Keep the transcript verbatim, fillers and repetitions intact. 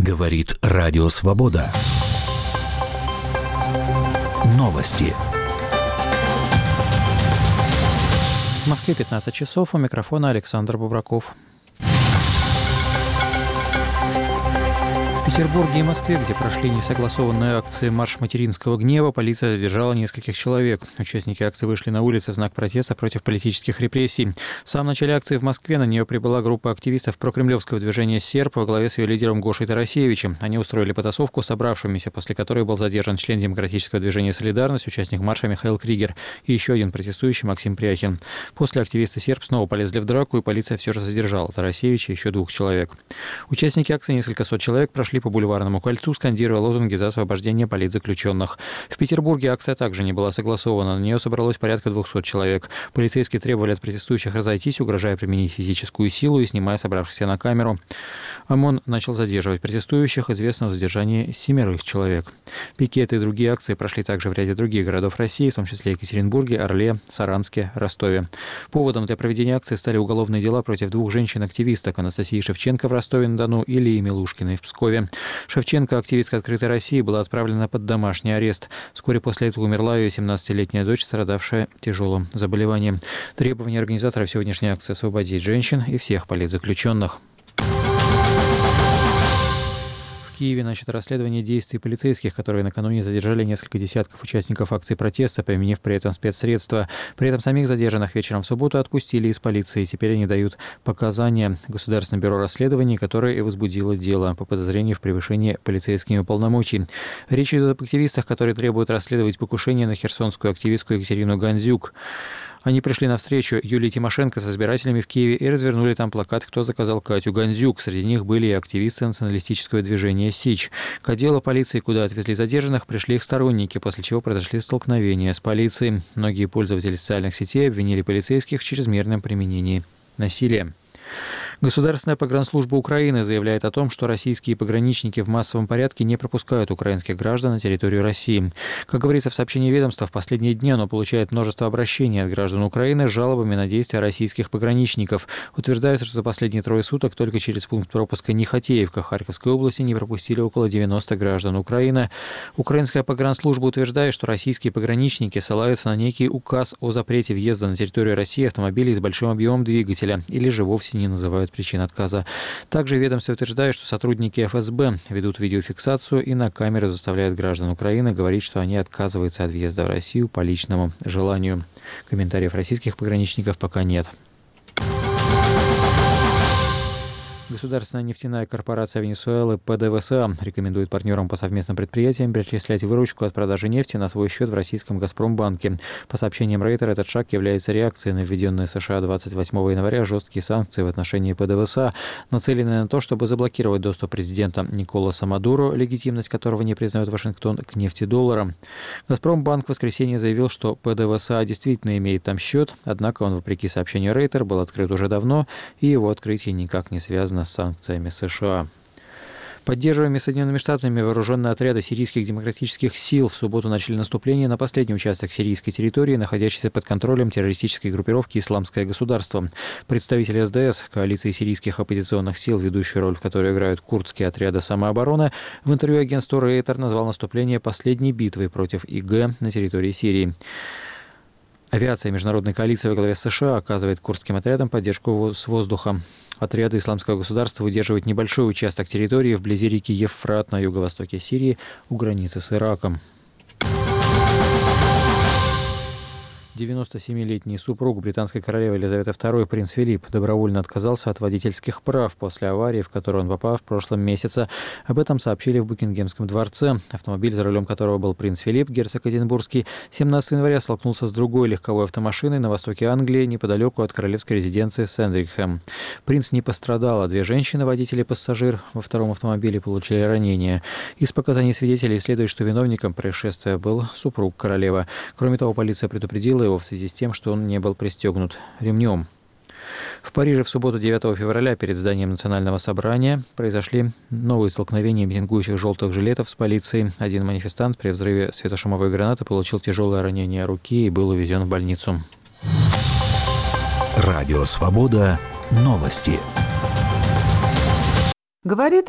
Говорит Радио Свобода. Новости. В Москве пятнадцать часов. У микрофона Александр Бубраков. В Петербурге и Москве, где прошли несогласованные акции «Марш материнского гнева», полиция задержала нескольких человек. Участники акции вышли на улицы в знак протеста против политических репрессий. В самом начале акции в Москве на нее прибыла группа активистов прокремлевского движения «Серб» во главе с ее лидером Гошей Тарасевичем. Они устроили потасовку с собравшимися, после которой был задержан член демократического движения «Солидарность», участник марша Михаил Кригер и еще один протестующий Максим Пряхин. После активисты «Серб» снова полезли в драку, и полиция все же задержала Тарасевича и еще двух человек. Участники акции, несколько сот человек, прошли по Бульварному кольцу, скандируя лозунги за освобождение политзаключенных. В Петербурге акция также не была согласована. На нее собралось порядка двухсот человек. Полицейские требовали от протестующих разойтись, угрожая применить физическую силу и снимая собравшихся на камеру. ОМОН начал задерживать протестующих, известно о задержании семерых человек. Пикеты и другие акции прошли также в ряде других городов России, в том числе Екатеринбурге, Орле, Саранске, Ростове. Поводом для проведения акции стали уголовные дела против двух женщин-активисток: Анастасии Шевченко в Ростове-на-Дону и Лии Милушкиной в Пскове. Шевченко, активистка «Открытой России», была отправлена под домашний арест. Вскоре после этого умерла ее семнадцатилетняя дочь, страдавшая тяжелым заболеванием. Требование организаторов сегодняшней акции — освободить женщин и всех политзаключенных. В Киеве начато расследование действий полицейских, которые накануне задержали несколько десятков участников акции протеста, применив при этом спецсредства. При этом самих задержанных вечером в субботу отпустили из полиции. Теперь они дают показания Государственное бюро расследований, которое и возбудило дело по подозрению в превышении полицейскими полномочий. Речь идет об активистах, которые требуют расследовать покушение на херсонскую активистку Екатерину Гандзюк. Они пришли навстречу Юлии Тимошенко с избирателями в Киеве и развернули там плакат «Кто заказал Катю Гандзюк?». Среди них были и активисты националистического движения «Сич». К отделу полиции, куда отвезли задержанных, пришли их сторонники, после чего произошли столкновения с полицией. Многие пользователи социальных сетей обвинили полицейских в чрезмерном применении насилия. Государственная погранслужба Украины заявляет о том, что российские пограничники в массовом порядке не пропускают украинских граждан на территорию России. Как говорится в сообщении ведомства, в последние дни оно получает множество обращений от граждан Украины с жалобами на действия российских пограничников. Утверждается, что за последние трое суток только через пункт пропуска Нехотеевка Харьковской области не пропустили около девяноста граждан Украины. Украинская погранслужба утверждает, что российские пограничники ссылаются на некий указ о запрете въезда на территорию России автомобилей с большим объемом двигателя или же вовсе не называют причин отказа. Также ведомство утверждает, что сотрудники эф эс бэ ведут видеофиксацию и на камеру заставляют граждан Украины говорить, что они отказываются от въезда в Россию по личному желанию. Комментариев российских пограничников пока нет. Государственная нефтяная корпорация Венесуэлы пэ дэ вэ эс а рекомендует партнерам по совместным предприятиям перечислять выручку от продажи нефти на свой счет в российском «Газпромбанке». По сообщениям Рейтер, этот шаг является реакцией на введенные США двадцать восьмого января жесткие санкции в отношении пэ дэ вэ эс а, нацеленные на то, чтобы заблокировать доступ президента Николаса Мадуро, легитимность которого не признает Вашингтон, к нефтедолларам. «Газпромбанк» в воскресенье заявил, что пэ дэ вэ эс а действительно имеет там счет, однако он, вопреки сообщению Рейтер, был открыт уже давно, и его открытие никак не связано с санкциями США. Поддерживаемые Соединенными Штатами вооруженные отряды сирийских демократических сил в субботу начали наступление на последний участок сирийской территории, находящийся под контролем террористической группировки «Исламское государство». Представитель эс дэ эс, коалиции сирийских оппозиционных сил, ведущую роль в которой играют курдские отряды самообороны, в интервью агентству Рейтер назвал наступление последней битвой против и гэ на территории Сирии. Авиация международной коалиции во главе с США оказывает курдским отрядам поддержку с воздуха. Отряды Исламского государства удерживают небольшой участок территории вблизи реки Евфрат на юго-востоке Сирии у границы с Ираком. девяностосемилетний супруг британской королевы Елизаветы второй, принц Филипп, добровольно отказался от водительских прав после аварии, в которую он попал в прошлом месяце. Об этом сообщили в Букингемском дворце. Автомобиль, за рулем которого был принц Филипп, герцог Эдинбургский, семнадцатого января столкнулся с другой легковой автомашиной на востоке Англии, неподалеку от королевской резиденции Сэндрикхэм. Принц не пострадал, а две женщины, водитель и пассажир во втором автомобиле, получили ранения. Из показаний свидетелей следует, что виновником происшествия был супруг королевы. Кроме того, полиция предупредила его в связи с тем, что он не был пристегнут ремнем. В Париже в субботу девятого февраля перед зданием Национального собрания произошли новые столкновения митингующих желтых жилетов с полицией. Один манифестант при взрыве светошумовой гранаты получил тяжелое ранение руки и был увезен в больницу. Радио Свобода. Новости. Говорит